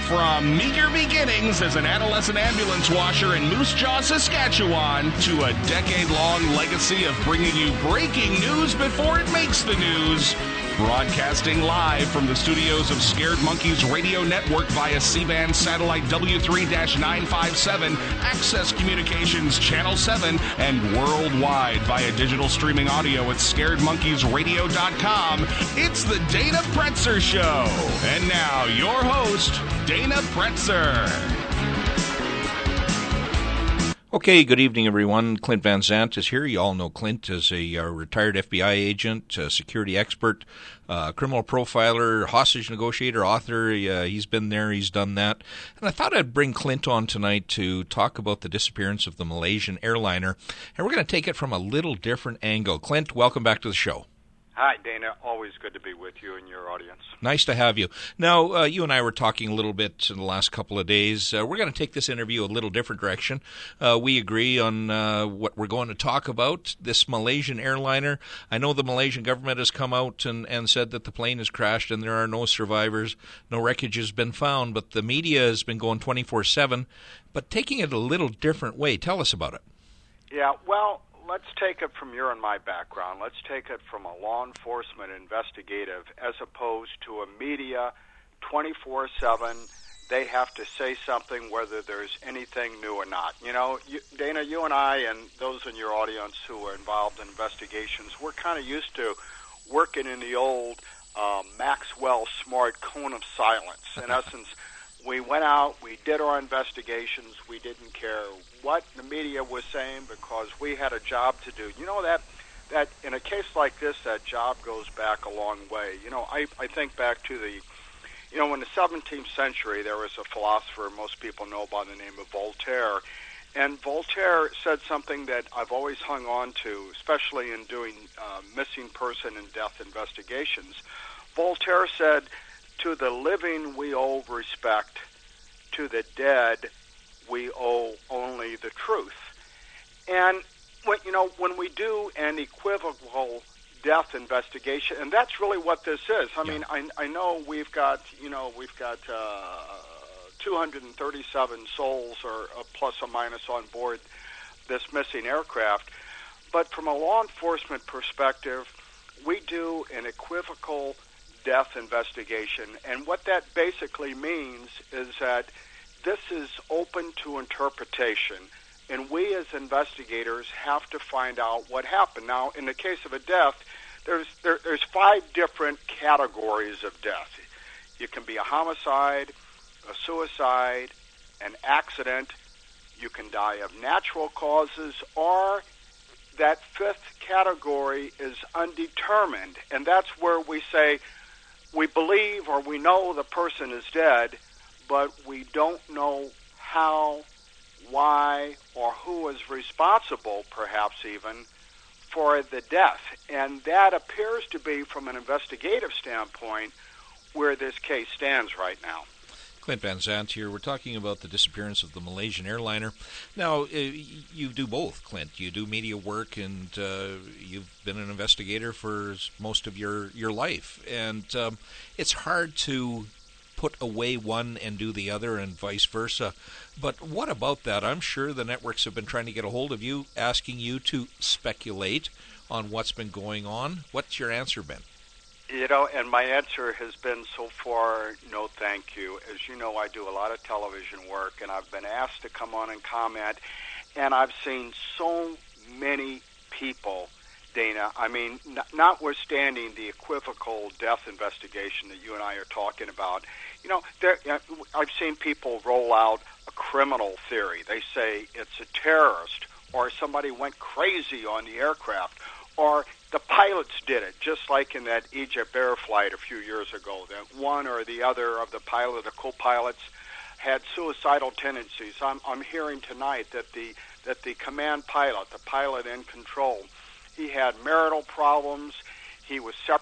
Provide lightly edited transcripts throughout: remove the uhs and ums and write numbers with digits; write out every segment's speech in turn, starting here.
From meager beginnings as an adolescent ambulance washer in Moose Jaw, Saskatchewan, to a decade-long legacy of bringing you breaking news before it makes the news. Broadcasting live from the studios of Scared Monkeys Radio Network via C-band satellite W3-957, Access Communications Channel 7, and worldwide via digital streaming audio at scaredmonkeysradio.com. It's the Dana Pretzer Show. And now, your host, Dana Pretzer. Okay, good evening, everyone. Clint Van Zandt is here. You all know Clint as a retired FBI agent, a security expert, criminal profiler, hostage negotiator, author. He's been there, he's done that. And I thought I'd bring Clint on tonight to talk about the disappearance of the Malaysian airliner. And we're going to take it from a little different angle. Clint, welcome back to the show. Hi, Dana. Always good to be with you and your audience. Nice to have you. Now, you and I were talking a little bit in the last couple of days. We're going to take this interview a little different direction. We agree on what we're going to talk about, this Malaysian airliner. I know the Malaysian government has come out and said that the plane has crashed and there are no survivors, no wreckage has been found, but the media has been going 24/7, but taking it a little different way. Tell us about it. Yeah, well, let's take it from your and my background. Let's take it from a law enforcement investigative as opposed to a media 24/7. They have to say something whether there's anything new or not. You know, Dana, you and I and those in your audience who are involved in investigations, we're kind of used to working in the old Maxwell Smart cone of silence. In essence, we went out, we did our investigations, we didn't care what the media was saying because we had a job to do. You know that in a case like this, that job goes back a long way. You know, I think back to in the 17th century, there was a philosopher most people know by the name of Voltaire. And Voltaire said something that I've always hung on to, especially in doing missing person and death investigations. Voltaire said, "To the living we owe respect, to the dead we owe only the truth." And when we do an equivocal death investigation, and that's really what this is. I mean, I know we've got 237 souls or plus or minus on board this missing aircraft, but from a law enforcement perspective, we do an equivocal death investigation, and what that basically means is that this is open to interpretation, and we as investigators have to find out what happened. Now, in the case of a death, there's 5 different categories of death. You can be a homicide, a suicide, an accident. You can die of natural causes, or that 5th category is undetermined, and that's where we say, we believe or we know the person is dead, but we don't know how, why, or who is responsible, perhaps even, for the death. And that appears to be, from an investigative standpoint, where this case stands right now. Clint Van Zandt here. We're talking about the disappearance of the Malaysian airliner. Now, you do both, Clint. You do media work, and you've been an investigator for most of your life. And it's hard to put away one and do the other and vice versa. But what about that? I'm sure the networks have been trying to get a hold of you, asking you to speculate on what's been going on. What's your answer been? You know, and my answer has been so far, no thank you. As you know, I do a lot of television work, and I've been asked to come on and comment, and I've seen so many people, Dana, I mean, notwithstanding the equivocal death investigation that you and I are talking about, you know, I've seen people roll out a criminal theory. They say it's a terrorist, or somebody went crazy on the aircraft, or the pilots did it, just like in that Egypt Air flight a few years ago, that one or the other of the pilot, the co-pilots, had suicidal tendencies. I'm hearing tonight that the command pilot, the pilot in control, he had marital problems. He was separated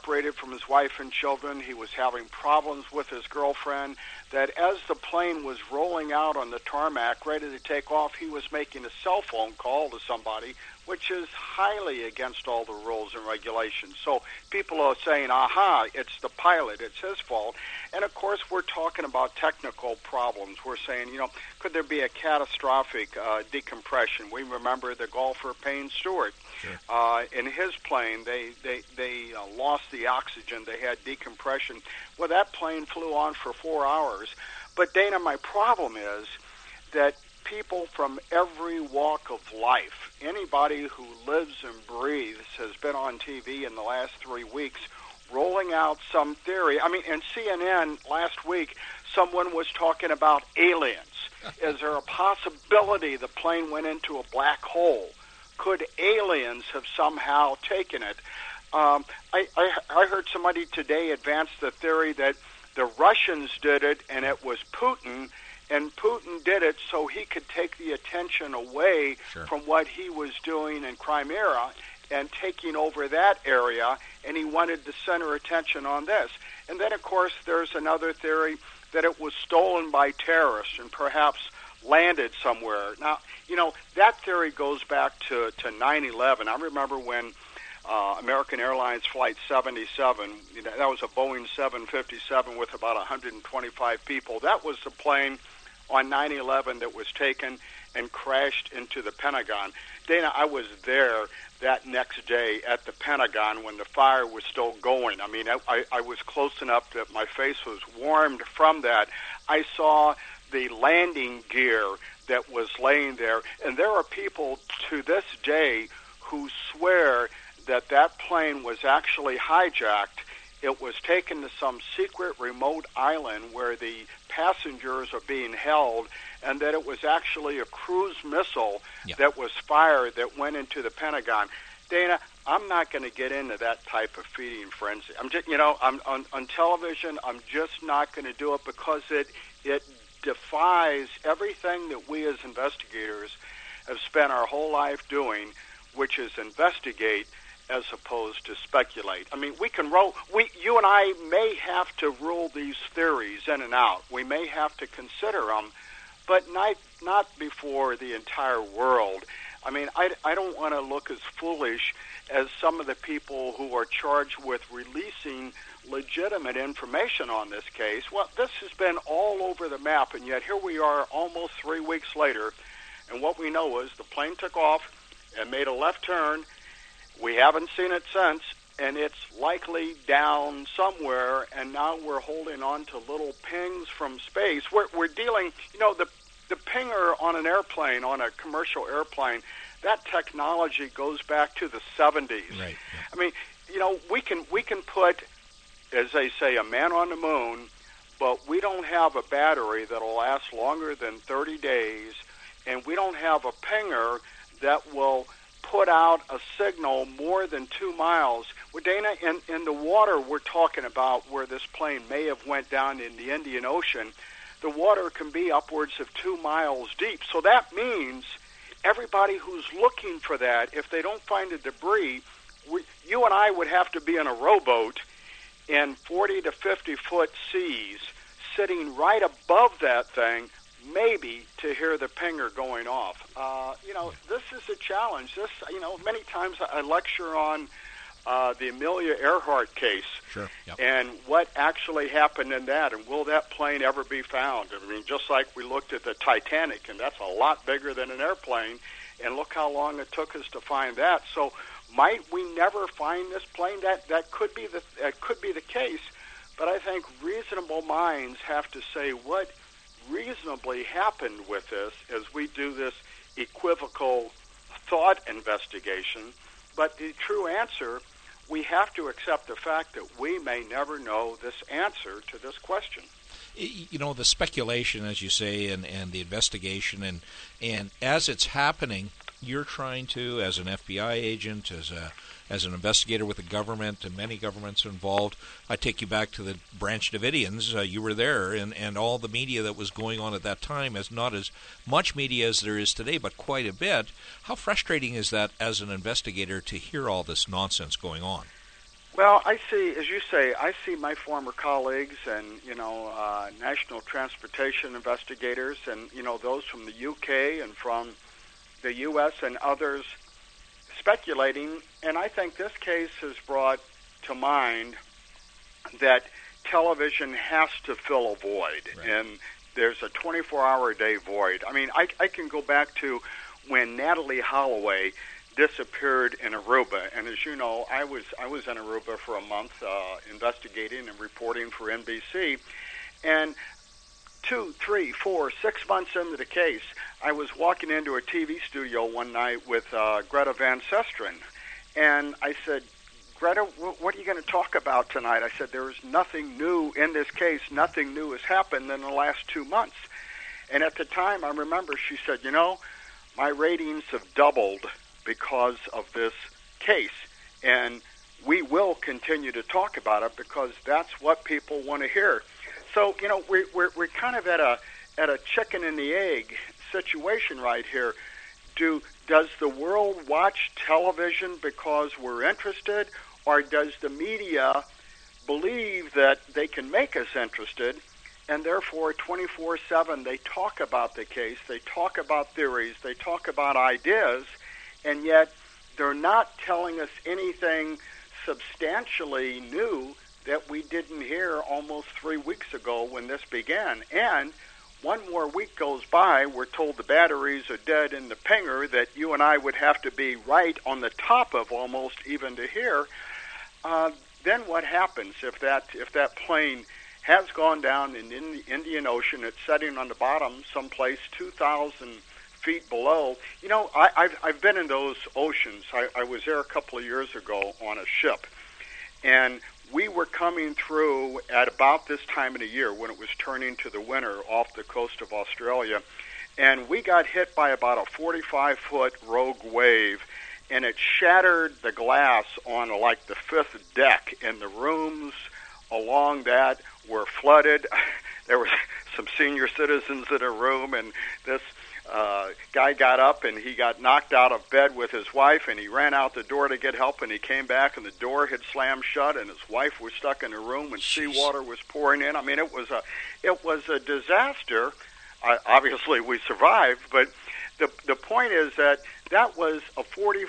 separated from his wife and children. He was having problems with his girlfriend. That as the plane was rolling out on the tarmac, ready to take off, he was making a cell phone call to somebody, which is highly against all the rules and regulations. So people are saying, aha, it's the pilot, it's his fault. And, of course, we're talking about technical problems. We're saying, could there be a catastrophic decompression? We remember the golfer Payne Stewart. Sure. In his plane, they lost the oxygen. They had decompression. Well, that plane flew on for 4 hours. But, Dana, my problem is that people from every walk of life, anybody who lives and breathes, has been on TV in the last 3 weeks rolling out some theory. I mean, in CNN last week, someone was talking about aliens. Is there a possibility the plane went into a black hole? Could aliens have somehow taken it? I heard somebody today advance the theory that the Russians did it and it was Putin, and Putin did it so he could take the attention away from what he was doing in Crimea and taking over that area, and he wanted to center attention on this. And then, of course, there's another theory that it was stolen by terrorists and perhaps landed somewhere. Now, that theory goes back to 9/11. I remember when American Airlines Flight 77, that was a Boeing 757 with about 125 people. That was the plane on 9/11 that was taken and crashed into the Pentagon. Dana, I was there that next day at the Pentagon when the fire was still going. I mean, I was close enough that my face was warmed from that. I saw the landing gear that was laying there, and there are people to this day who swear that that plane was actually hijacked. It was taken to some secret remote island where the passengers are being held, and that it was actually a cruise missile that was fired that went into the Pentagon. Dana, I'm not going to get into that type of feeding frenzy. I'm just, I'm on television. I'm just not going to do it because it defies everything that we as investigators have spent our whole life doing, which is investigate as opposed to speculate. I mean, you and I may have to rule these theories in and out. We may have to consider them, but not before the entire world. I mean, I don't want to look as foolish as some of the people who are charged with releasing legitimate information on this case. Well, this has been all over the map, and yet here we are almost 3 weeks later, and what we know is the plane took off and made a left turn. We haven't seen it since, and it's likely down somewhere, and now we're holding on to little pings from space. We're dealing, the pinger on an airplane, on a commercial airplane, that technology goes back to the 70s. Right. Yeah. I mean, we can put, as they say, a man on the moon, but we don't have a battery that'll last longer than 30 days, and we don't have a pinger that will put out a signal more than 2 miles. Well, Dana, in the water we're talking about where this plane may have went down in the Indian Ocean, the water can be upwards of 2 miles deep. So that means everybody who's looking for that, if they don't find the debris, you and I would have to be in a rowboat in 40 to 50-foot seas, sitting right above that thing, maybe to hear the pinger going off. This is a challenge. Many times I lecture on the Amelia Earhart case. Sure. Yep. And what actually happened in that, and will that plane ever be found? I mean, just like we looked at the Titanic, and that's a lot bigger than an airplane, and look how long it took us to find that. So might we never find this plane? That could be the case, but I think reasonable minds have to say what reasonably happened with this as we do this equivocal thought investigation. But the true answer, we have to accept the fact that we may never know this answer to this question. The speculation, as you say, and the investigation, and as it's happening, you're trying to, as an FBI agent, as an investigator with the government, and many governments are involved. I take you back to the Branch Davidians. You were there, and all the media that was going on at that time, as not as much media as there is today, but quite a bit. How frustrating is that as an investigator to hear all this nonsense going on? Well, I see, as you say, I see my former colleagues and, national transportation investigators and, those from the UK and from the U.S. and others speculating. And I think this case has brought to mind that television has to fill a void. Right. And there's a 24-hour-a-day void. I mean, I can go back to when Natalie Holloway disappeared in Aruba, and as you know, I was in Aruba for a month investigating and reporting for NBC, and 2, 3, 4, 6 months into the case, I was walking into a TV studio one night with Greta Van Susteren, and I said, Greta, what are you going to talk about tonight? I said, there is nothing new in this case. Nothing new has happened in the last 2 months. And at the time, I remember she said, my ratings have doubled because of this case, and we will continue to talk about it because that's what people want to hear. So, we're kind of at a chicken and the egg situation right here. Does the world watch television because we're interested, or does the media believe that they can make us interested, and therefore 24/7 they talk about the case, they talk about theories, they talk about ideas, and yet they're not telling us anything substantially new that we didn't hear almost 3 weeks ago when this began. And one more week goes by, we're told the batteries are dead in the pinger that you and I would have to be right on the top of almost even to hear. Then what happens if that plane has gone down in the Indian Ocean, it's sitting on the bottom someplace 2,000 feet below? I've been in those oceans. I was there a couple of years ago on a ship, and we were coming through at about this time of the year when it was turning to the winter off the coast of Australia, and we got hit by about a 45-foot rogue wave, and it shattered the glass on like the 5th deck, and the rooms along that were flooded. There was some senior citizens in a room, and this guy got up and he got knocked out of bed with his wife, and he ran out the door to get help, and he came back and the door had slammed shut, and his wife was stuck in the room, and seawater was pouring in. I mean, it was a disaster. Obviously, we survived, but the point is that was a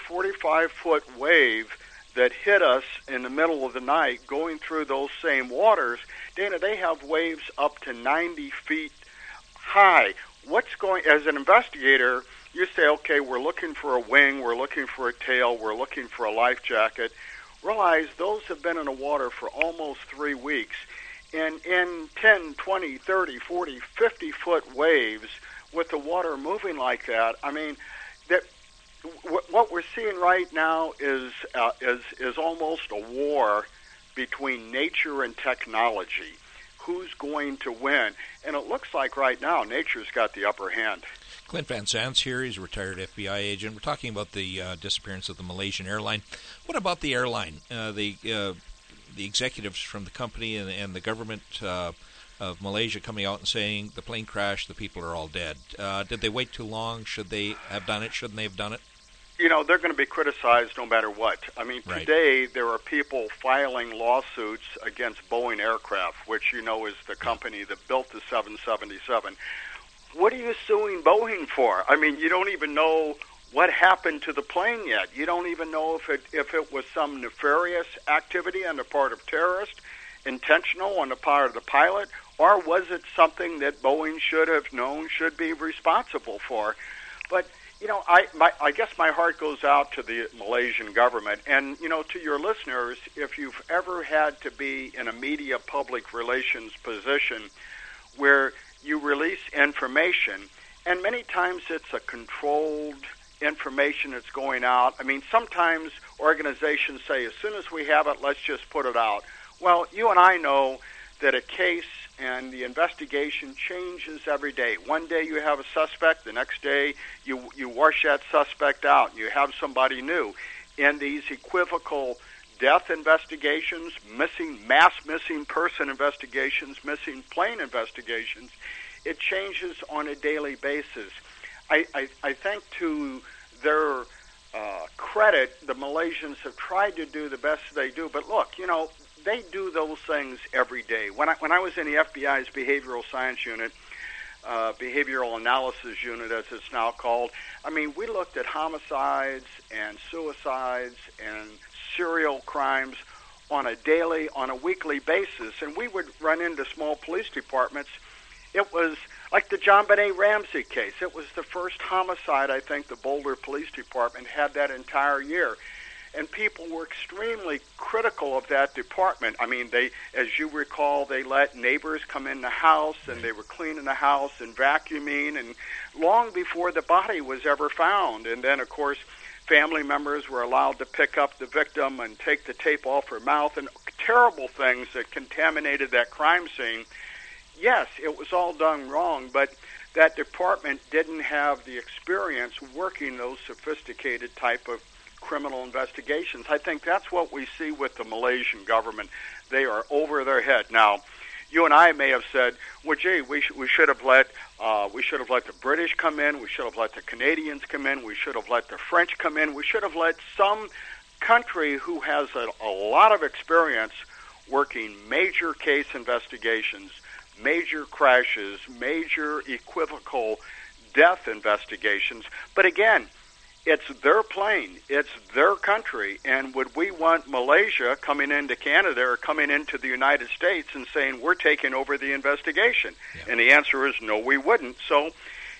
45-foot wave that hit us in the middle of the night going through those same waters. Dana, they have waves up to 90 feet high. As an investigator, you say, okay, we're looking for a wing, we're looking for a tail, we're looking for a life jacket. Realize those have been in the water for almost 3 weeks. And in 10, 20, 30, 40, 50-foot waves with the water moving like that, I mean, what we're seeing right now is almost a war between nature and technology. Who's going to win? And it looks like right now nature's got the upper hand. Clint Van Zant's here. He's a retired FBI agent. We're talking about the disappearance of the Malaysian airline. What about the airline? The executives from the company and the government of Malaysia coming out and saying the plane crashed, the people are all dead. Did they wait too long? Should they have done it? Shouldn't they have done it? They're going to be criticized no matter what. I mean, right. Today there are people filing lawsuits against Boeing Aircraft, which is the company that built the 777. What are you suing Boeing for? I mean, you don't even know what happened to the plane yet. You don't even know if it was some nefarious activity on the part of terrorists, intentional on the part of the pilot, or was it something that Boeing should have known, should be responsible for? But I guess my heart goes out to the Malaysian government. And, to your listeners, if you've ever had to be in a media public relations position where you release information, and many times it's a controlled information that's going out. I mean, sometimes organizations say, as soon as we have it, let's just put it out. Well, you and I know that a case and the investigation changes every day. One day you have a suspect, the next day you wash that suspect out, and you have somebody new. In these equivocal death investigations, mass missing person investigations, missing plane investigations, it changes on a daily basis. I think to their credit, the Malaysians have tried to do the best they do. But look, they do those things every day. When I was in the FBI's behavioral science unit, behavioral analysis unit, as it's now called, I mean, we looked at homicides and suicides and serial crimes on a daily, on a weekly basis, and we would run into small police departments. It was like the John Benet Ramsey case. It was the first homicide, I think, the Boulder Police Department had that entire year. And people were extremely critical of that department. I mean, as you recall, they let neighbors come in the house, and they were cleaning the house and vacuuming, and long before the body was ever found. And then, of course, family members were allowed to pick up the victim and take the tape off her mouth, and terrible things that contaminated that crime scene. Yes, it was all done wrong, but that department didn't have the experience working those sophisticated type of criminal investigations. I think that's what we see with the Malaysian government. They are over their head. Now, you and I may have said, well, gee, we should have let the British come in, we should have let the Canadians come in, we should have let the French come in, we should have let some country who has a lot of experience working major case investigations, major crashes, major equivocal death investigations. But again, it's their plane, it's their country, and would we want Malaysia coming into Canada or coming into the United States and saying we're taking over the investigation? Yeah. And the answer is no, we wouldn't. So,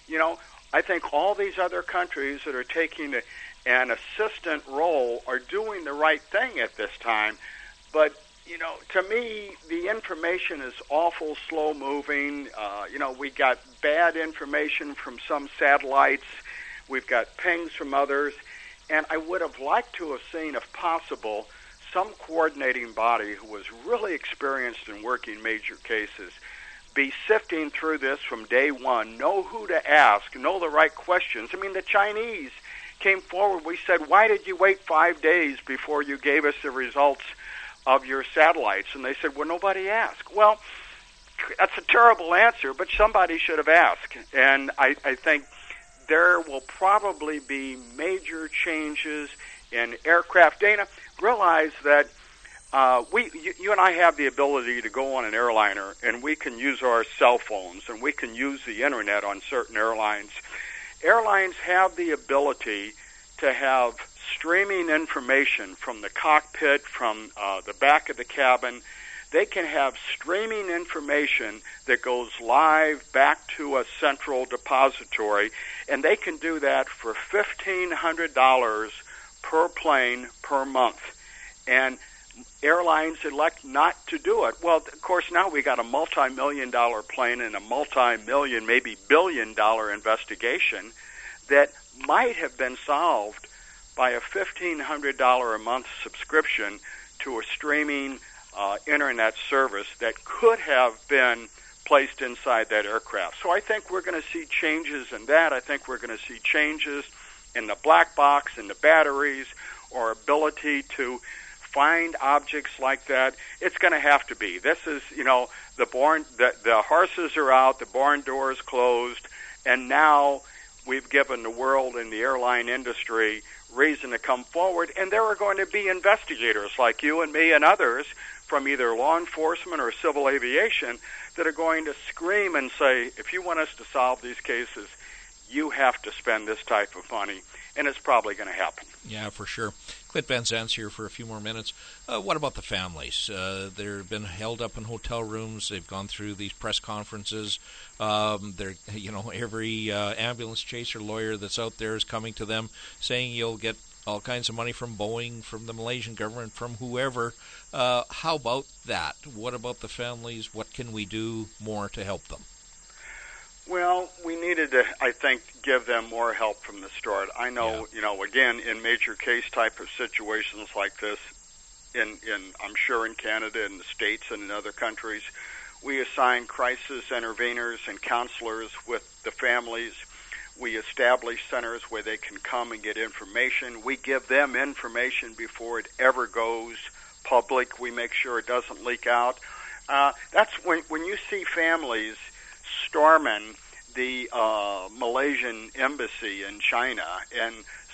I think all these other countries that are taking an assistant role are doing the right thing at this time. But to me, the information is awful slow-moving. We got bad information from some satellites. We've got pings from others. And I would have liked to have seen, if possible, some coordinating body who was really experienced in working major cases be sifting through this from day one, know who to ask, know the right questions. I mean, the Chinese came forward. We said, why did you wait 5 days before you gave us the results of your satellites? And they said, well, nobody asked. Well, that's a terrible answer, but somebody should have asked. And I think there will probably be major changes in aircraft. Dana, realize that you and I have the ability to go on an airliner, and we can use our cell phones, and we can use the Internet on certain airlines. Airlines have the ability to have streaming information from the cockpit, from the back of the cabin. They can have streaming information that goes live back to a central depository, and they can do that for $1,500 per plane per month. And airlines elect not to do it. Well, of course, now we got a multi-million-dollar plane and a multi-million, maybe billion-dollar investigation that might have been solved by a $1,500 a month subscription to a streaming Internet service that could have been placed inside that aircraft. So I think we're going to see changes in that. I think we're going to see changes in the black box, in the batteries, or ability to find objects like that. It's going to have to be. This is, the horses are out, the barn door is closed, and now we've given the world and the airline industry reason to come forward, and there are going to be investigators like you and me and others from either law enforcement or civil aviation that are going to scream and say, if you want us to solve these cases, you have to spend this type of money, and it's probably going to happen. Yeah, for sure. Clint Van Zandt here for a few more minutes. What about the families? They've been held up in hotel rooms. They've gone through these press conferences. Every ambulance chaser lawyer that's out there is coming to them saying you'll get all kinds of money from Boeing, from the Malaysian government, from whoever. How about that? What about the families? What can we do more to help them? Well, we needed to, I think, give them more help from the start. I know, again, in major case type of situations like this, I'm sure in Canada and the States and in other countries, we assign crisis interveners and counselors with the families. We establish centers where they can come and get information. We give them information before it ever goes public. We make sure it doesn't leak out. That's when you see families storming the Malaysian embassy in China and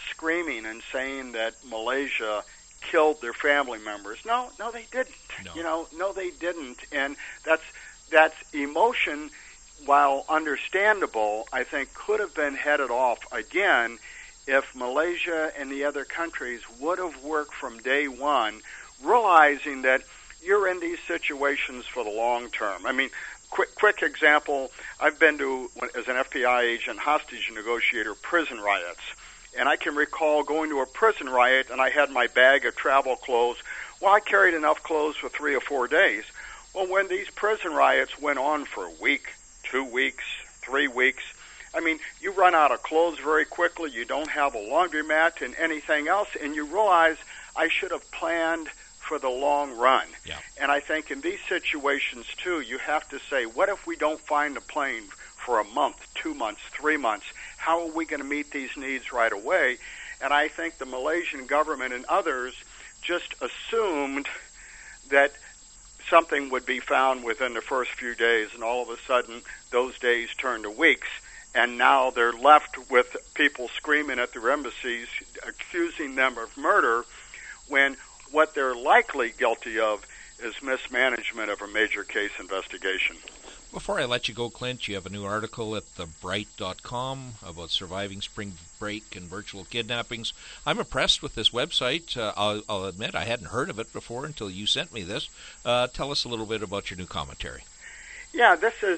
screaming and saying that Malaysia killed their family members. No, they didn't. No. No, they didn't. And that's emotion, while understandable, I think could have been headed off again if Malaysia and the other countries would have worked from day one, realizing that you're in these situations for the long term. I mean, quick example, I've been to, as an FBI agent, hostage negotiator, prison riots. And I can recall going to a prison riot, and I had my bag of travel clothes. Well, I carried enough clothes for 3 or 4 days. Well, when these prison riots went on for a week, 2 weeks, 3 weeks, I mean, you run out of clothes very quickly. You don't have a laundromat and anything else, and you realize I should have planned for the long run. Yeah. And I think in these situations, too, you have to say, what if we don't find a plane for a month, 2 months, 3 months? How are we going to meet these needs right away? And I think the Malaysian government and others just assumed that something would be found within the first few days, and all of a sudden those days turned to weeks. And now they're left with people screaming at their embassies, accusing them of murder, when what they're likely guilty of is mismanagement of a major case investigation. Before I let you go, Clint, you have a new article at thebright.com about surviving spring break and virtual kidnappings. I'm impressed with this website. I'll admit I hadn't heard of it before until you sent me this. Tell us a little bit about your new commentary. Yeah, this is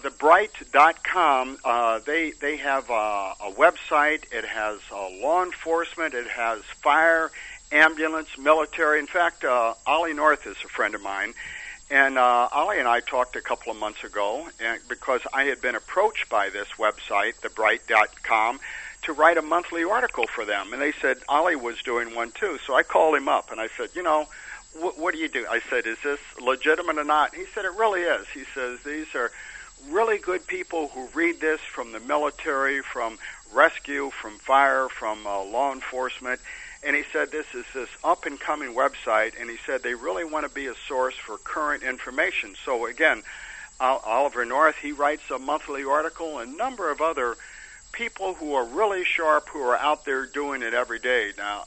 thebright.com. They have a website. It has law enforcement. It has fire, ambulance, military. In fact, Ollie North is a friend of mine. And Ollie and I talked a couple of months ago because I had been approached by this website, thebright.com, to write a monthly article for them. And they said Ollie was doing one too. So I called him up and I said, what do you do? I said, is this legitimate or not? He said, it really is. He says, these are really good people who read this from the military, from rescue, from fire, from law enforcement. And he said, this is this up-and-coming website, and he said they really want to be a source for current information. So, again, Oliver North, he writes a monthly article, and a number of other people who are really sharp, who are out there doing it every day. Now,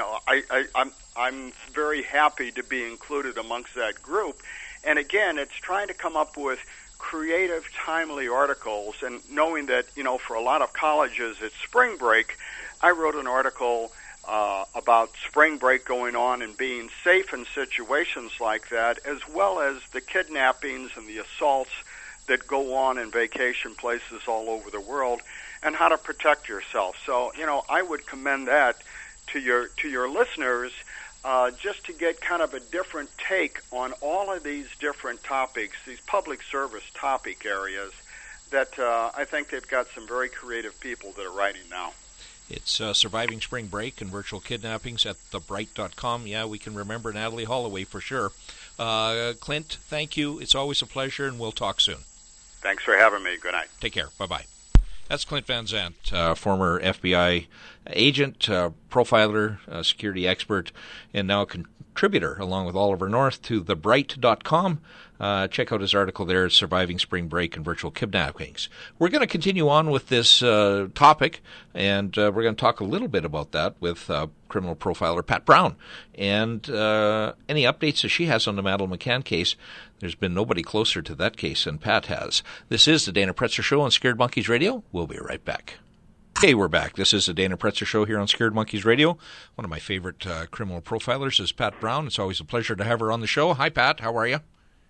I'm very happy to be included amongst that group. And, again, it's trying to come up with creative, timely articles, and knowing that, for a lot of colleges, it's spring break. I wrote an article about spring break going on and being safe in situations like that, as well as the kidnappings and the assaults that go on in vacation places all over the world, and how to protect yourself. So, I would commend that to your listeners, just to get kind of a different take on all of these different topics, these public service topic areas that I think they've got some very creative people that are writing now. It's Surviving Spring Break and Virtual Kidnappings at thebright.com. Yeah, we can remember Natalie Holloway for sure. Clint, thank you. It's always a pleasure, and we'll talk soon. Thanks for having me. Good night. Take care. Bye-bye. That's Clint Van Zandt, former FBI agent, profiler, security expert, and now a contributor, along with Oliver North, to thebright.com. Check out his article there, Surviving Spring Break and Virtual Kidnappings. We're going to continue on with this topic, and we're going to talk a little bit about that with criminal profiler Pat Brown. And any updates that she has on the Madeleine McCann case. There's been nobody closer to that case than Pat has. This is the Dana Pretzer Show on Scared Monkeys Radio. We'll be right back. Okay, we're back. This is the Dana Pretzer Show here on Scared Monkeys Radio. One of my favorite criminal profilers is Pat Brown. It's always a pleasure to have her on the show. Hi, Pat. How are you?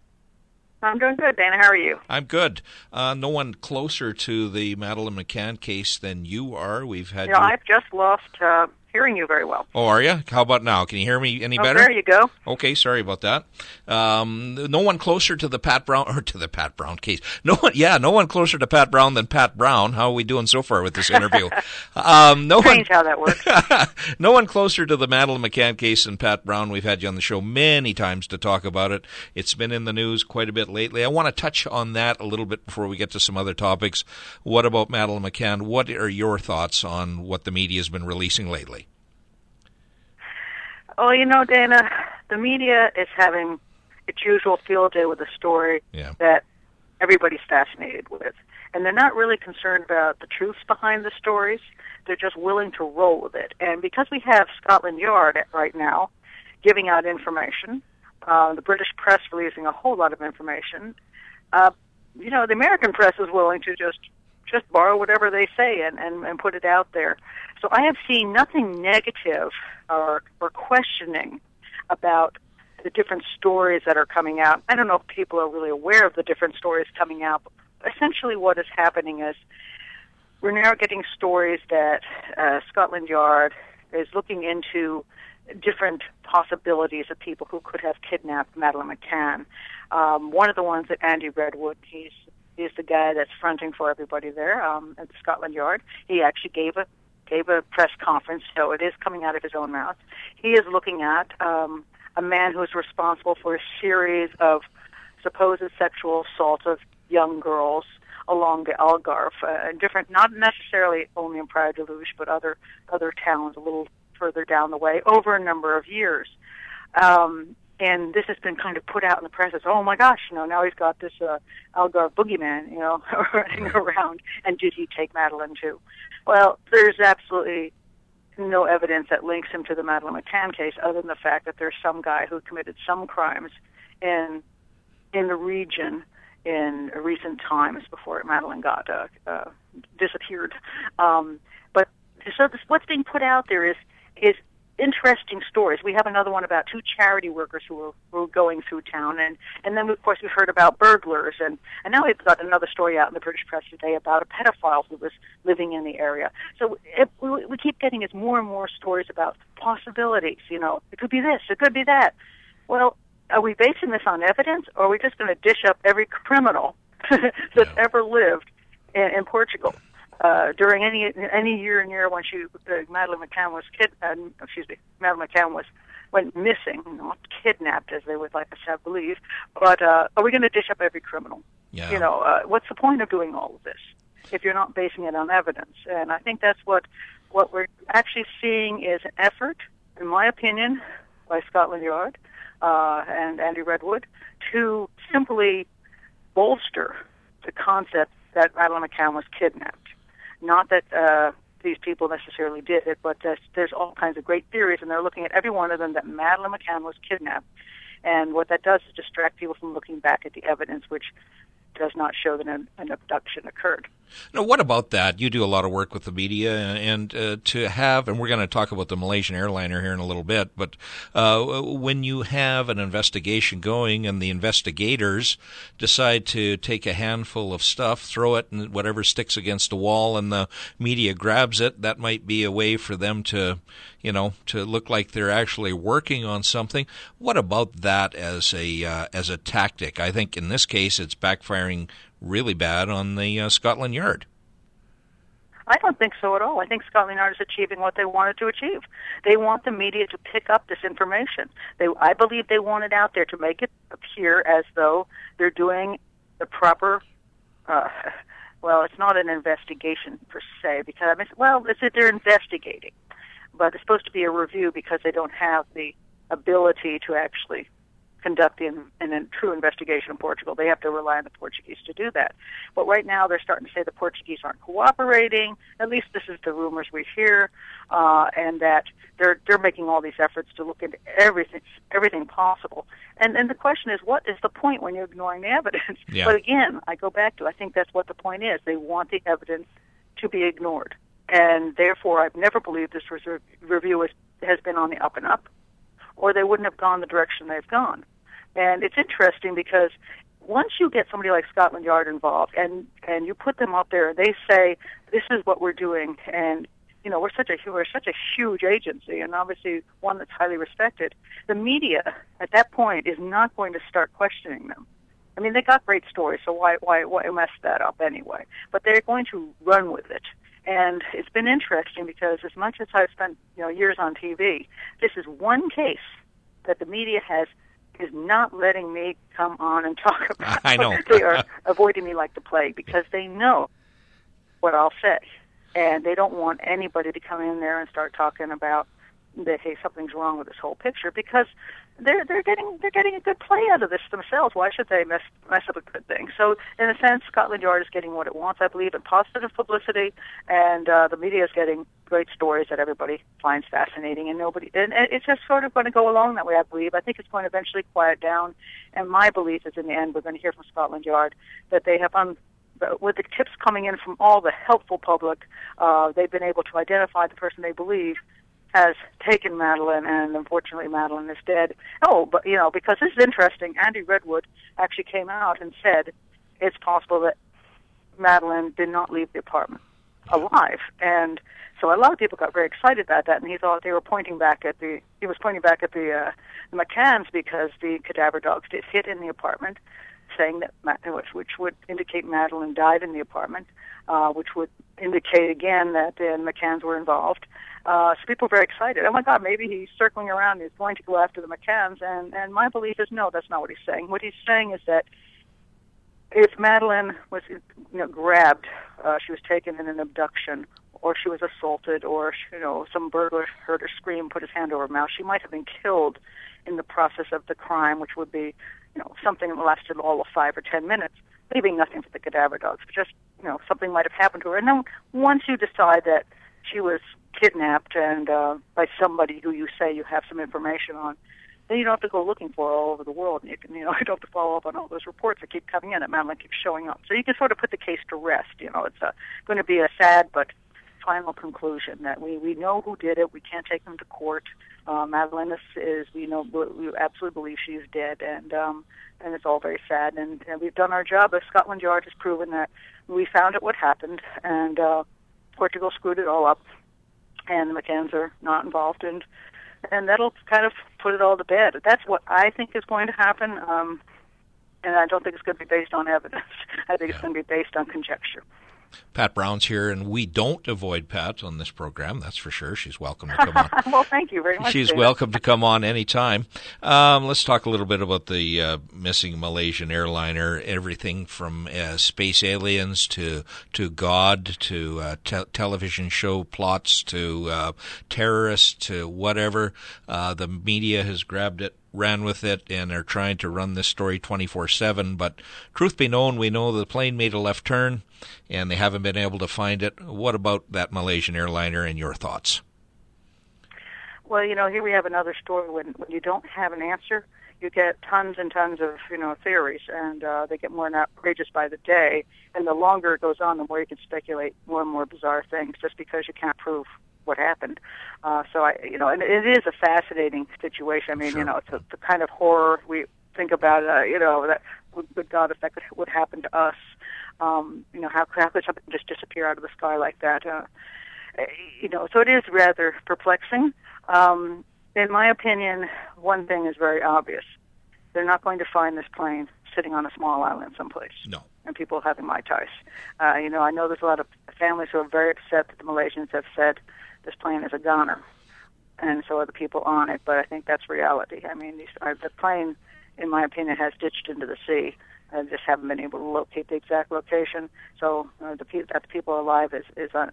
I'm doing good, Dana. How are you? I'm good. No one closer to the Madeleine McCann case than you are. We've had I've just lost hearing you very well. Oh, are you? How about now? Can you hear me any better? There you go. Okay, sorry about that. No one closer to the Pat Brown case. No one closer to Pat Brown than Pat Brown. How are we doing so far with this interview? Strange how that works. No one closer to the Madeleine McCann case than Pat Brown. We've had you on the show many times to talk about it. It's been in the news quite a bit lately. I want to touch on that a little bit before we get to some other topics. What about Madeleine McCann? What are your thoughts on what the media has been releasing lately? Oh, Dana, the media is having its usual field day with a story that everybody's fascinated with. And they're not really concerned about the truths behind the stories. They're just willing to roll with it. And because we have Scotland Yard right now giving out information, the British press releasing a whole lot of information, the American press is willing to just borrow whatever they say and put it out there. So I have seen nothing negative or questioning about the different stories that are coming out. I don't know if people are really aware of the different stories coming out, but essentially what is happening is we're now getting stories that Scotland Yard is looking into different possibilities of people who could have kidnapped Madeleine McCann. One of the ones that Andy Redwood, he's the guy that's fronting for everybody there at Scotland Yard. He actually gave a press conference, so it is coming out of his own mouth. He is looking at a man who is responsible for a series of supposed sexual assaults of young girls along the Algarve, different, not necessarily only in Praia da Luz, but other towns a little further down the way over a number of years. And this has been kind of put out in the press as, oh my gosh, now he's got this Algarve boogeyman, running around. And did he take Madeleine too? Well, there's absolutely no evidence that links him to the Madeleine McCann case, other than the fact that there's some guy who committed some crimes in the region in recent times before Madeleine got disappeared. But so what's being put out there is interesting stories. We have another one about two charity workers who were going through town, and then of course we've heard about burglars, and now we've got another story out in the British press today about a pedophile who was living in the area. So we keep getting is more and more stories about possibilities. It could be this, it could be that. Well, are we basing this on evidence, or are we just going to dish up every criminal that's ever lived in Portugal? During any year and year when Madeleine McCann went missing, not kidnapped as they would like us to believe, but are we going to dish up every criminal? Yeah. What's the point of doing all of this if you're not basing it on evidence? And I think that's what we're actually seeing is an effort, in my opinion, by Scotland Yard and Andy Redwood to simply bolster the concept that Madeleine McCann was kidnapped. Not that these people necessarily did it, but there's all kinds of great theories, and they're looking at every one of them that Madeleine McCann was kidnapped. And what that does is distract people from looking back at the evidence, which does not show that an abduction occurred. Now, what about that? You do a lot of work with the media, and to have, and we're going to talk about the Malaysian airliner here in a little bit, but when you have an investigation going and the investigators decide to take a handful of stuff, throw it, and whatever sticks against a wall, and the media grabs it, that might be a way for them to look like they're actually working on something. What about that as a tactic? I think in this case it's backfiring really bad on the Scotland Yard. I don't think so at all. I think Scotland Yard is achieving what they wanted to achieve. They want the media to pick up this information. I believe they want it out there to make it appear as though they're doing the proper, it's not an investigation per se, because it's that they're investigating. But it's supposed to be a review because they don't have the ability to actually conduct a true investigation in Portugal. They have to rely on the Portuguese to do that. But right now they're starting to say the Portuguese aren't cooperating. At least this is the rumors we hear, and that they're making all these efforts to look into everything possible. And the question is, what is the point when you're ignoring the evidence? Yeah. But again, I go back to, I think that's what the point is. They want the evidence to be ignored. And therefore, I've never believed this review has been on the up and up, or they wouldn't have gone the direction they've gone. And it's interesting because once you get somebody like Scotland Yard involved and you put them up there, they say, this is what we're doing, and we're such a huge agency, and obviously one that's highly respected. The media at that point is not going to start questioning them. I mean, they got great stories, so why mess that up anyway? But they're going to run with it. And it's been interesting because as much as I've spent years on TV, this is one case that the media is not letting me come on and talk about. I know. They are avoiding me like the plague because they know what I'll say. And they don't want anybody to come in there and start talking about, that, hey, something's wrong with this whole picture, because they're getting a good play out of this themselves. Why should they mess up a good thing? So in a sense, Scotland Yard is getting what it wants. I believe in positive publicity, and the media is getting great stories that everybody finds fascinating, and it's just sort of going to go along that way, I believe. I think it's going to eventually quiet down, and my belief is in the end we're going to hear from Scotland Yard that they have with the tips coming in from all the helpful public, they've been able to identify the person they believe has taken Madeleine, and unfortunately Madeleine is dead. Oh, but, because this is interesting, Andy Redwood actually came out and said it's possible that Madeleine did not leave the apartment alive. And so a lot of people got very excited about that, and he thought he was pointing back at the McCanns, because the cadaver dogs did hit in the apartment, saying that, which would indicate Madeleine died in the apartment, which would indicate again that the McCanns were involved. So people were very excited. Oh my God, maybe he's circling around. He's going to go after the McCanns. And my belief is no, that's not what he's saying. What he's saying is that if Madeleine was grabbed, she was taken in an abduction, or she was assaulted, or some burglar heard her scream, put his hand over her mouth, she might have been killed in the process of the crime, which would be something that lasted all of 5 or 10 minutes, leaving nothing for the cadaver dogs. But just something might have happened to her. And then once you decide that she was kidnapped and by somebody who you say you have some information on, then you don't have to go looking for her all over the world, and you don't have to follow up on all those reports that keep coming in, that Madeleine keeps showing up. So you can sort of put the case to rest. It's going to be a sad but final conclusion that we know who did it. We can't take them to court. Madeleine we absolutely believe she is dead, and it's all very sad. And we've done our job. The Scotland Yard has proven that we found out what happened, and Portugal screwed it all up, and the McCanns are not involved, and that'll kind of put it all to bed. That's what I think is going to happen, and I don't think it's going to be based on evidence. I think it's going to be based on conjecture. Pat Brown's here, and we don't avoid Pat on this program, that's for sure. She's welcome to come on. Well, thank you very much. She's David. welcome to come on anytime. Let's talk a little bit about the missing Malaysian airliner, everything from space aliens to God to television show plots to terrorists to whatever. The media has grabbed it, ran with it, and are trying to run this story 24/7. But truth be known, we know the plane made a left turn, and they haven't been able to find it. What about that Malaysian airliner and your thoughts? Well, here we have another story. When you don't have an answer, you get tons and tons of, theories, and they get more outrageous by the day. And the longer it goes on, the more you can speculate more and more bizarre things, just because you can't prove what happened. And it is a fascinating situation. I mean, Sure. It's the kind of horror we think about, that would God, if that would happen to us. How could something just disappear out of the sky like that? So it is rather perplexing. In my opinion, one thing is very obvious. They're not going to find this plane sitting on a small island someplace. No. And people having Mai Tais. I know there's a lot of families who are very upset that the Malaysians have said this plane is a goner, and so are the people on it, but I think that's reality. I mean, the plane, in my opinion, has ditched into the sea. I just haven't been able to locate the exact location. So that the people are alive is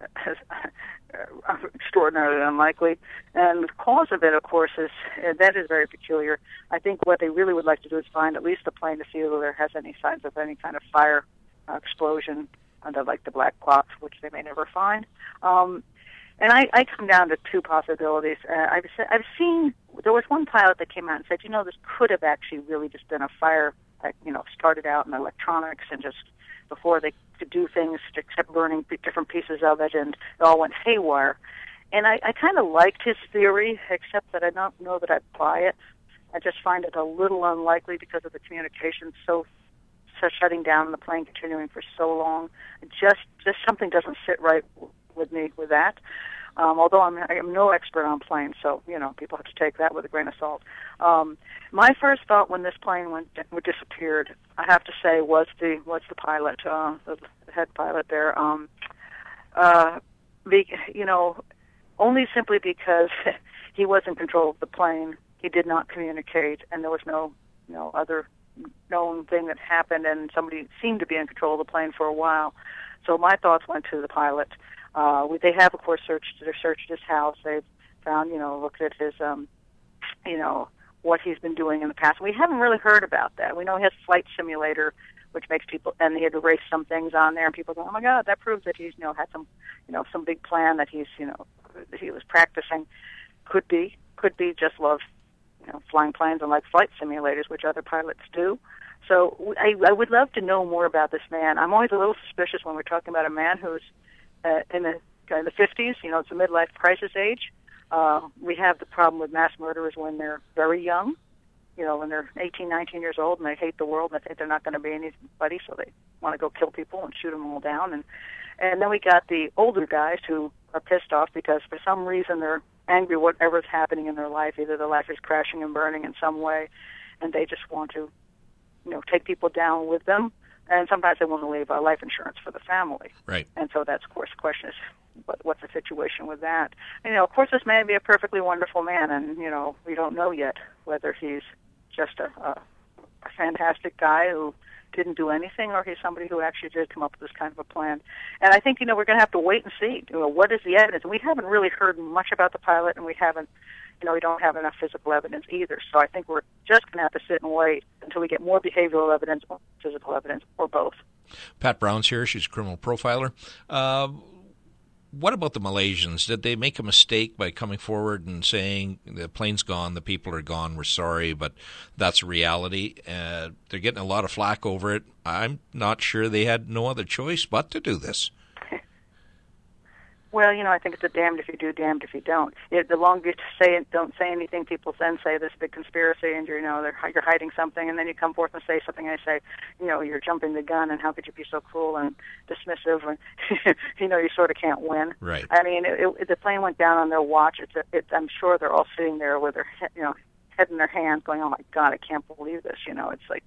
extraordinarily unlikely. And the cause of it, of course, is very peculiar. I think what they really would like to do is find at least the plane to see whether there has any signs of any kind of fire explosion under like the black box, which they may never find. And I come down to two possibilities. I've seen, there was one pilot that came out and said, this could have actually really just been a fire, started out in electronics, and just before they could do things, just kept burning different pieces of it, and it all went haywire. And I kind of liked his theory, except that I don't know that I buy it. I just find it a little unlikely because of the communication so shutting down, the plane continuing for so long. Just something doesn't sit right with me with that. Although I'm no expert on planes, so people have to take that with a grain of salt. My first thought when this plane disappeared, I have to say, was the pilot, the head pilot there. Only simply because he was in control of the plane, he did not communicate, and there was no other known thing that happened, and somebody seemed to be in control of the plane for a while. So my thoughts went to the pilot. They have, of course, searched his house. They've found, looked at his, what he's been doing in the past. We haven't really heard about that. We know he has Flight Simulator, which makes people, and he had erased some things on there, and people go, oh my God, that proves that he's, had some big plan that he's, that he was practicing. Could be just love, flying planes and like flight simulators, which other pilots do. So I would love to know more about this man. I'm always a little suspicious when we're talking about a man who's in the 50s. It's a midlife crisis age. We have the problem with mass murderers when they're very young, when they're 18, 19 years old and they hate the world and they think they're not going to be anybody, so they want to go kill people and shoot them all down. And then we got the older guys who are pissed off because for some reason they're angry whatever's happening in their life. Either their life is crashing and burning in some way, and they just want to, take people down with them. And sometimes they want to leave life insurance for the family. Right. And so that's, of course, the question is, what's the situation with that? Of course, this may be a perfectly wonderful man, and, we don't know yet whether he's just a fantastic guy who didn't do anything, or he's somebody who actually did come up with this kind of a plan. And I think, we're going to have to wait and see, what is the evidence. And we haven't really heard much about the pilot, and we haven't, we don't have enough physical evidence either. So I think we're just going to have to sit and wait until we get more behavioral evidence or physical evidence, or both. Pat Brown's here. She's a criminal profiler. What about the Malaysians? Did they make a mistake by coming forward and saying the plane's gone, the people are gone, we're sorry, but that's reality? They're getting a lot of flack over it. I'm not sure they had no other choice but to do this. Well, I think it's a damned if you do, damned if you don't. The longer you don't say anything, people then say this big conspiracy, and you're hiding something, and then you come forth and say something, and they say, you're jumping the gun, and how could you be so cruel and dismissive, and you sort of can't win. Right. I mean, the plane went down on their watch. I'm sure they're all sitting there with their head in their hands, going, "Oh my God, I can't believe this." It's like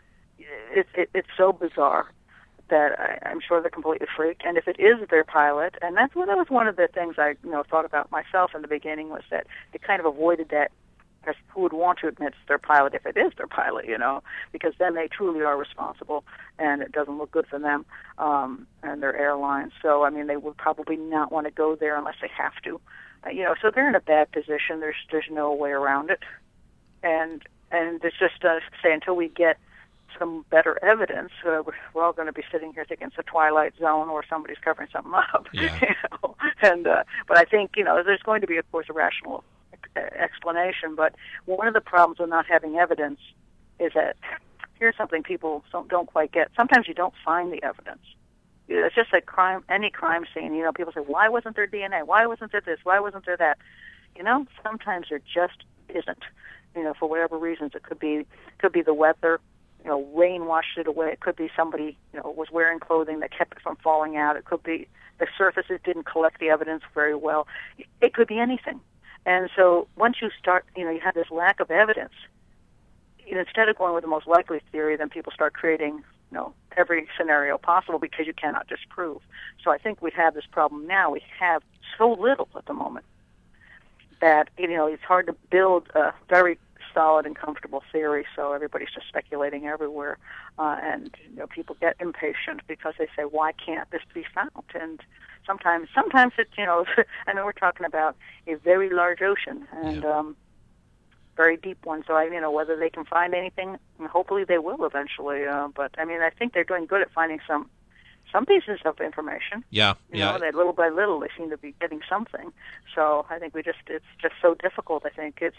it's so bizarre that I'm sure they're completely freaked. And if it is their pilot, and that was one of the things I thought about myself in the beginning, was that they kind of avoided that, because who would want to admit it's their pilot if it is their pilot, because then they truly are responsible, and it doesn't look good for them and their airlines. So, I mean, they would probably not want to go there unless they have to. So they're in a bad position. There's no way around it. And it's just say until we get some better evidence, we're all going to be sitting here thinking it's a Twilight Zone or somebody's covering something up. Yeah. And but I think there's going to be, of course, a rational explanation. But one of the problems with not having evidence is that here's something people don't quite get. Sometimes you don't find the evidence. It's just like any crime scene. People say, why wasn't there DNA? Why wasn't there this? Why wasn't there that? Sometimes there just isn't. For whatever reasons, it could be the weather. Rain washed it away. It could be somebody, was wearing clothing that kept it from falling out. It could be the surfaces didn't collect the evidence very well. It could be anything. And so once you start, you have this lack of evidence, instead of going with the most likely theory, then people start creating, every scenario possible because you cannot disprove. So I think we have this problem now. We have so little at the moment that, it's hard to build a very solid and comfortable theory, so everybody's just speculating everywhere, and people get impatient because they say, why can't this be found? And sometimes it's I know we're talking about a very large ocean and very deep one, so whether they can find anything, hopefully they will eventually, but I think they're doing good at finding some pieces of information. Yeah. That little by little they seem to be getting something. So I think it's just so difficult. I think it's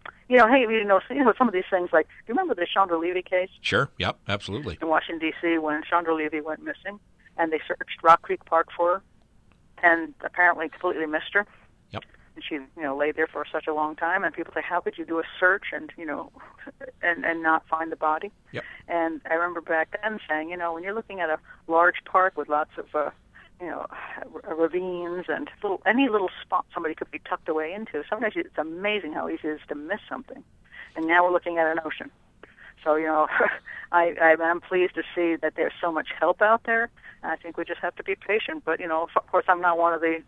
some of these things, like, do you remember the Chandra Levy case? Sure, yep, absolutely. In Washington, D.C., when Chandra Levy went missing, and they searched Rock Creek Park for her, and apparently completely missed her. Yep. And she, lay there for such a long time, and people say, how could you do a search and not find the body? Yep. And I remember back then saying, when you're looking at a large park with lots of ravines and any little spot somebody could be tucked away into. Sometimes it's amazing how easy it is to miss something. And now we're looking at an ocean. So, I'm pleased to see that there's so much help out there. And I think we just have to be patient. But, of course, I'm not one of the,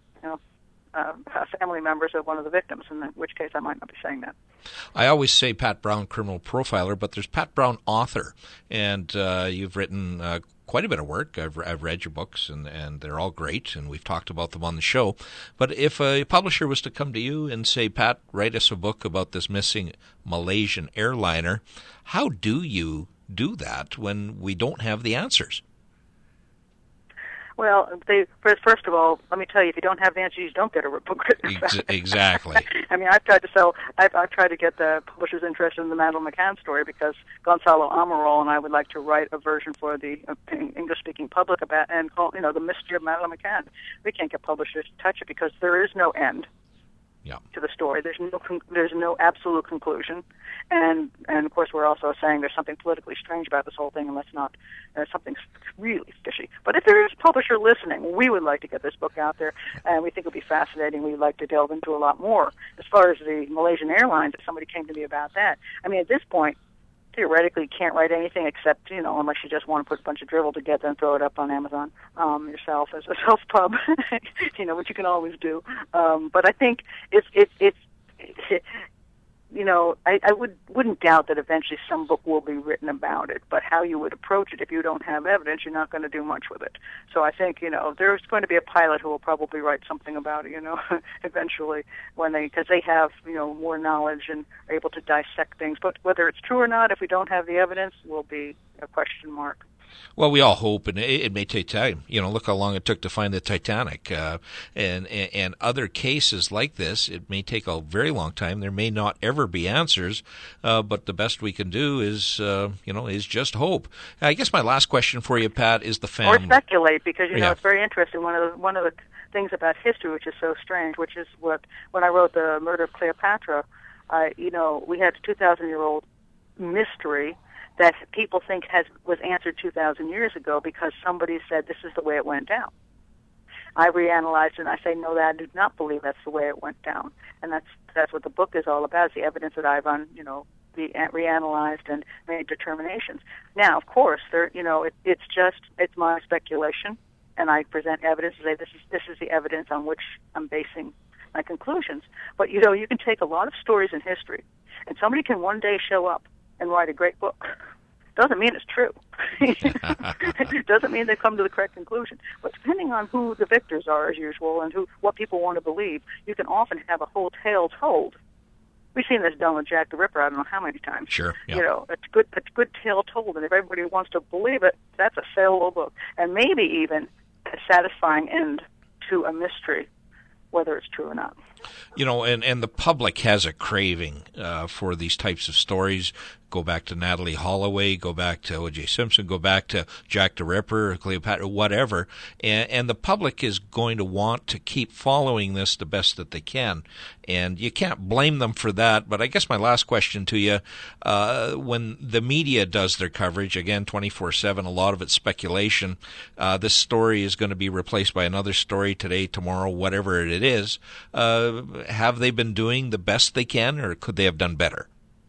family members of one of the victims, in which case I might not be saying that. I always say Pat Brown, criminal profiler, but there's Pat Brown, author. And you've written quite a bit of work. I've read your books, and they're all great, and we've talked about them on the show. But if a publisher was to come to you and say, Pat, write us a book about this missing Malaysian airliner, how do you do that when we don't have the answers? Well, first of all, let me tell you, if you don't have the answers, you don't get a book written. Exactly. I mean, I've tried to get the publishers interested in the Madeleine McCann story because Gonzalo Amaral and I would like to write a version for the English-speaking public about and call the mystery of Madeleine McCann. We can't get publishers to touch it because there is no end. Yeah. To the story. There's no absolute conclusion, and of course we're also saying there's something politically strange about this whole thing, and let's not. Something's really fishy. But if there is a publisher listening, we would like to get this book out there, and we think it would be fascinating. We'd like to delve into a lot more. As far as the Malaysian Airlines, if somebody came to me about that, I mean, at this point, theoretically, you can't write anything except, unless you just want to put a bunch of drivel together and throw it up on Amazon yourself as a self-pub, which you can always do. But I think I wouldn't doubt that eventually some book will be written about it, but how you would approach it if you don't have evidence, you're not going to do much with it. So I think, there's going to be a pilot who will probably write something about it, eventually because they have, more knowledge and are able to dissect things. But whether it's true or not, if we don't have the evidence, will be a question mark. Well, we all hope, and it may take time. Look how long it took to find the Titanic, and other cases like this. It may take a very long time. There may not ever be answers, but the best we can do is just hope. I guess my last question for you, Pat, is the family. Or speculate, because it's very interesting. One of the things about history, which is so strange, which is when I wrote The Murder of Cleopatra, we had a 2,000-year-old mystery that people think was answered 2,000 years ago because somebody said this is the way it went down. I reanalyzed it and I say, no, I do not believe that's the way it went down. And that's what the book is all about, is the evidence that I've reanalyzed and made determinations. Now, of course, it's my speculation, and I present evidence and say this is the evidence on which I'm basing my conclusions. But you can take a lot of stories in history, and somebody can one day show up and write a great book. Doesn't mean it's true. It doesn't mean they come to the correct conclusion. But depending on who the victors are, as usual, and what people want to believe, you can often have a whole tale told. We've seen this done with Jack the Ripper, I don't know how many times. Sure. Yeah. It's a good tale told, and if everybody wants to believe it, that's a saleable book. And maybe even a satisfying end to a mystery, whether it's true or not. And the public has a craving for these types of stories. Go back to Natalie Holloway, go back to O.J. Simpson, go back to Jack the Ripper, Cleopatra, whatever. And the public is going to want to keep following this the best that they can. And you can't blame them for that. But I guess my last question to you, when the media does their coverage, again, 24/7, a lot of it's speculation. This story is going to be replaced by another story today, tomorrow, whatever it is. Have they been doing the best they can, or could they have done better?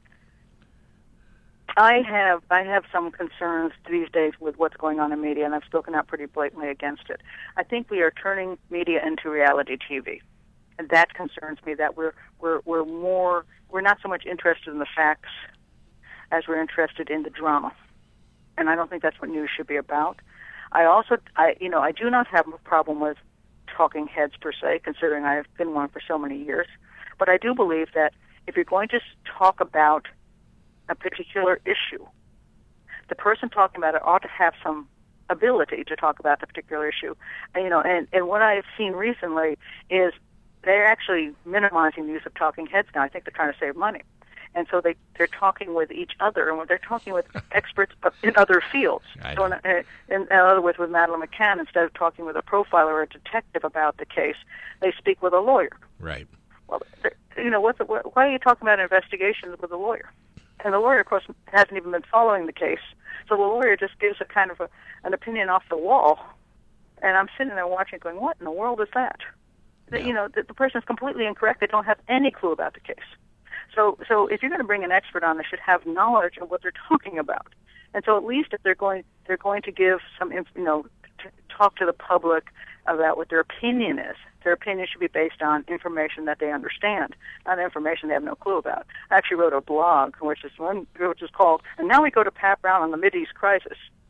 I have some concerns these days with what's going on in media, and I've spoken out pretty blatantly against it. I think we are turning media into reality TV, and that concerns me. That we're not so much interested in the facts as we're interested in the drama, and I don't think that's what news should be about. I do not have a problem with talking heads per se, considering I have been one for so many years, but I do believe that if you're going to talk about a particular issue, the person talking about it ought to have some ability to talk about the particular issue. And what I've seen recently is they're actually minimizing the use of talking heads now. I think they're trying to save money. And so they're talking with each other, and they're talking with experts in other fields. So in other words, with Madeleine McCann, instead of talking with a profiler or a detective about the case, they speak with a lawyer. Right. Well, why are you talking about investigations with a lawyer? And the lawyer, of course, hasn't even been following the case. So the lawyer just gives a kind of an opinion off the wall. And I'm sitting there watching going, what in the world is that? Yeah. The person is completely incorrect. They don't have any clue about the case. So if you're going to bring an expert on, they should have knowledge of what they're talking about. And so at least if they're going to give some, talk to the public about what their opinion is. Their opinion should be based on information that they understand, not information they have no clue about. I actually wrote a blog, which is called, and now we go to Pat Brown on the Mideast Crisis.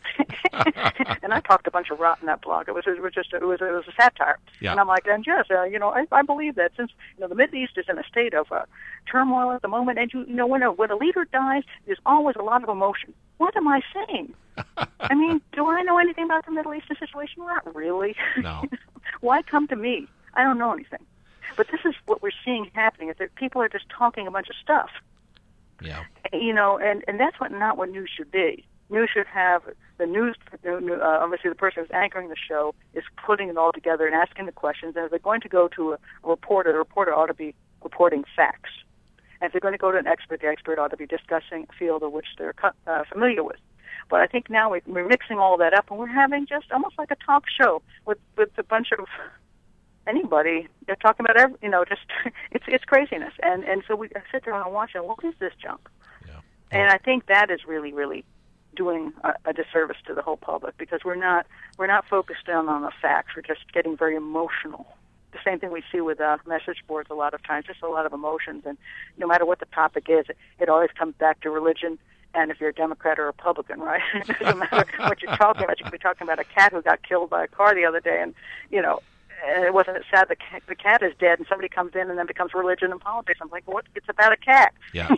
And I talked a bunch of rot in that blog. It was a satire. Yeah. And I'm like, and yes, I believe that since the Middle East is in a state of turmoil at the moment, and when a leader dies, there's always a lot of emotion. What am I saying? I mean, do I know anything about the Middle Eastern situation? Not really. No. Why come to me? I don't know anything. But this is what we're seeing happening, is that people are just talking a bunch of stuff. Yeah. And that's not what news should be. News should have the news, obviously the person who's anchoring the show is putting it all together and asking the questions. And if they're going to go to a reporter, the reporter ought to be reporting facts. And if they're going to go to an expert, the expert ought to be discussing a field of which they're familiar with. But I think now we're mixing all that up, and we're having just almost like a talk show with a bunch of anybody. They're talking about it's craziness. And so we sit there and watch, and what is this junk? Yeah. And I think that is really, really doing a disservice to the whole public, because we're not focused on the facts. We're just getting very emotional. The same thing we see with message boards a lot of times, just a lot of emotions. And no matter what the topic is, it always comes back to religion. And if you're a Democrat or a Republican, right? It doesn't matter what you're talking about. You could be talking about a cat who got killed by a car the other day, and it wasn't sad the cat is dead, and somebody comes in and then becomes religion and politics. I'm like, what? It's about a cat. Yeah.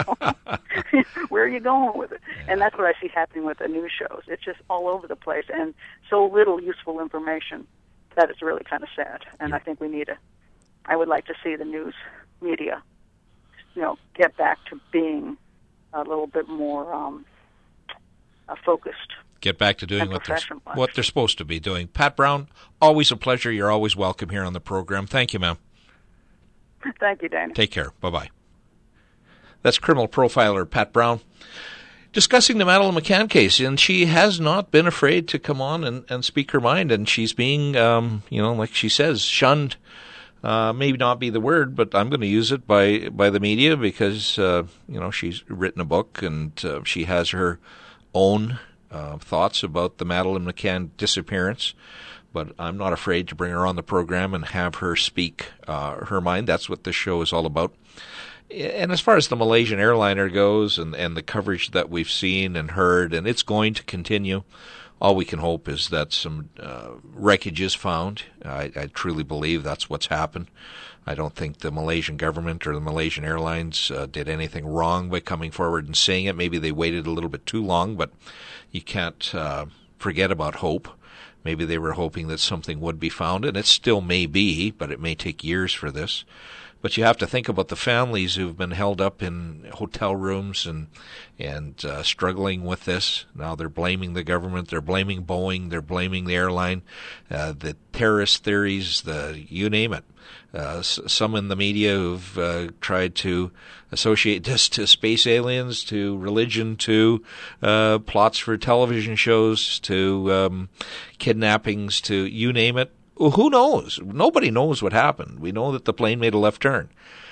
Where are you going with it? Yeah. And that's what I see happening with the news shows. It's just all over the place, and so little useful information that it's really kind of sad. And I think I would like to see the news media, get back to being a little bit more focused. Get back to doing what they're supposed to be doing. Pat Brown, always a pleasure. You're always welcome here on the program. Thank you, ma'am. Thank you, Dana. Take care. Bye-bye. That's criminal profiler Pat Brown discussing the Madeleine McCann case, and she has not been afraid to come on and speak her mind, and she's being, like she says, shunned. Maybe not be the word, but I'm going to use it by the media because, she's written a book and she has her own thoughts about the Madeleine McCann disappearance. But I'm not afraid to bring her on the program and have her speak her mind. That's what this show is all about. And as far as the Malaysian airliner goes and the coverage that we've seen and heard, and it's going to continue, all we can hope is that some wreckage is found. I truly believe that's what's happened. I don't think the Malaysian government or the Malaysian Airlines did anything wrong by coming forward and saying it. Maybe they waited a little bit too long, but you can't forget about hope. Maybe they were hoping that something would be found, and it still may be, but it may take years for this. But you have to think about the families who've been held up in hotel rooms and struggling with this. Now they're blaming the government, they're blaming Boeing, they're blaming the airline, the terrorist theories, you name it. Some in the media who've tried to associate this to space aliens, to religion, to plots for television shows, to kidnappings, to you name it. Well, who knows? Nobody knows what happened. We know that the plane made a left turn.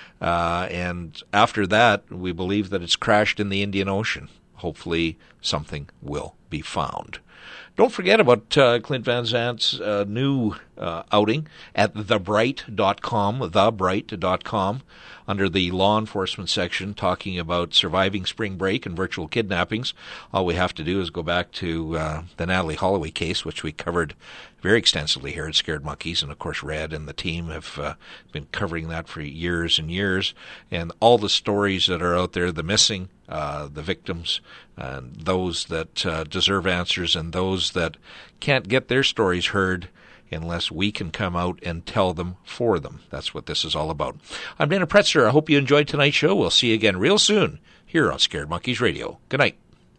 And after that, we believe that it's crashed in the Indian Ocean. Hopefully something will be found. Don't forget about Clint Van Zant's new outing at thebright.com, thebright.com, under the law enforcement section, talking about surviving spring break and virtual kidnappings. All we have to do is go back to the Natalie Holloway case, which we covered very extensively here at Scared Monkeys, and of course Red and the team have been covering that for years and years, and all the stories that are out there, the missing, the victims, and those that deserve answers, and those that can't get their stories heard unless we can come out and tell them for them. That's what this is all about. I'm Dana Pretzer. I hope you enjoyed tonight's show. We'll see you again real soon here on Scared Monkeys Radio. Good night.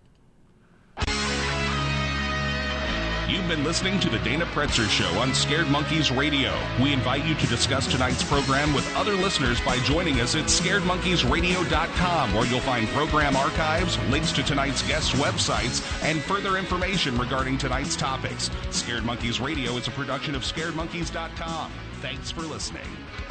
You've been listening to the Dana Pretzer Show on Scared Monkeys Radio. We invite you to discuss tonight's program with other listeners by joining us at scaredmonkeysradio.com, where you'll find program archives, links to tonight's guests' websites, and further information regarding tonight's topics. Scared Monkeys Radio is a production of scaredmonkeys.com. Thanks for listening.